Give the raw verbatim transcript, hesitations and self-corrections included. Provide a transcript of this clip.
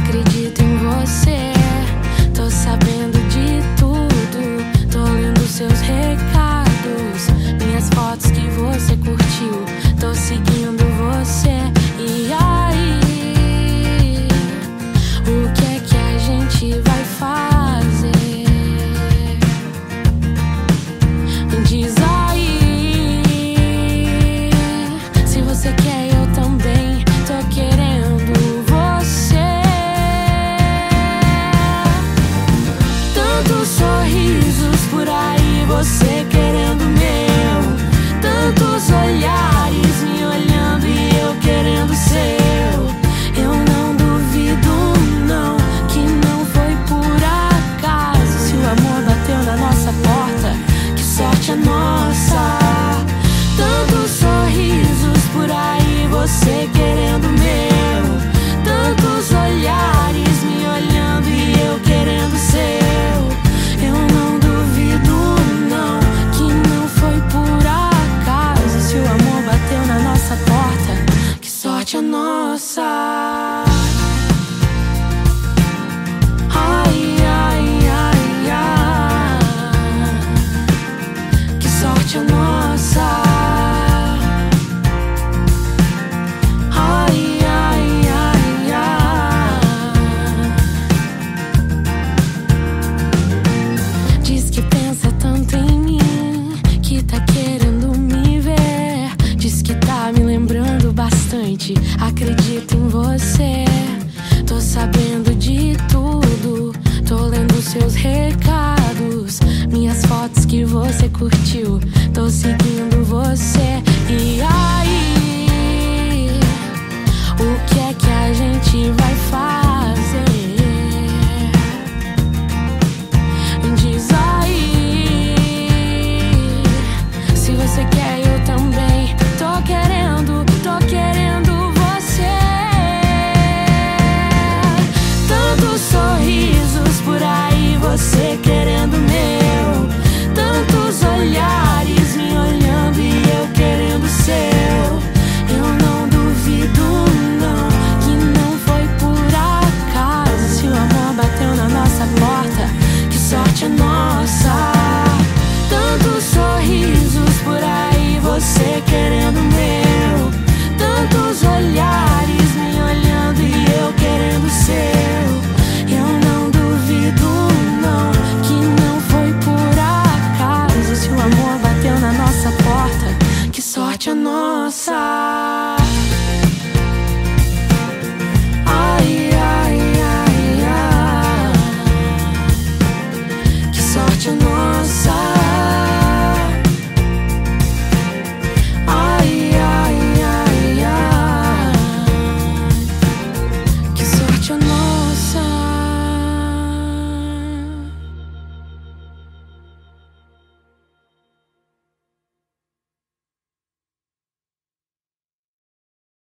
acredito em você. Tô sabendo de tudo, tô lendo seus recados, minhas fotos que você curtiu, tô seguindo você. E aí, o que é que a gente vai fazer? Diz aí, se você quer eu também tô querendo você. Tantos sorrisos por aí, você querendo meu, tantos olhares me olhando e eu querendo seu. Eu não duvido não, que não foi por acaso. Se o amor bateu na nossa porta, que sorte a nossa. Tantos sorrisos por aí, você querendo meu, tantos olhares me olhando e eu querendo seu. Eu não duvido não, que não foi por acaso. Se o amor bateu na nossa porta, que sorte a nossa. Ai, ai, ai, ai, que sorte a nossa. Ai, ai, ai, ai. Diz que pensa tanto em mim, que tá querendo me ver. Diz que tá me lembrando bastante, acredito em você. Tô sabendo de tudo, tô lendo seus recados, minhas fotos que você curtiu, tô seguindo você. E aí, o que é que a gente vai fazer? Diz aí, se você quer eu também tô querendo, tô querendo você. Tantos sorrisos por aí, você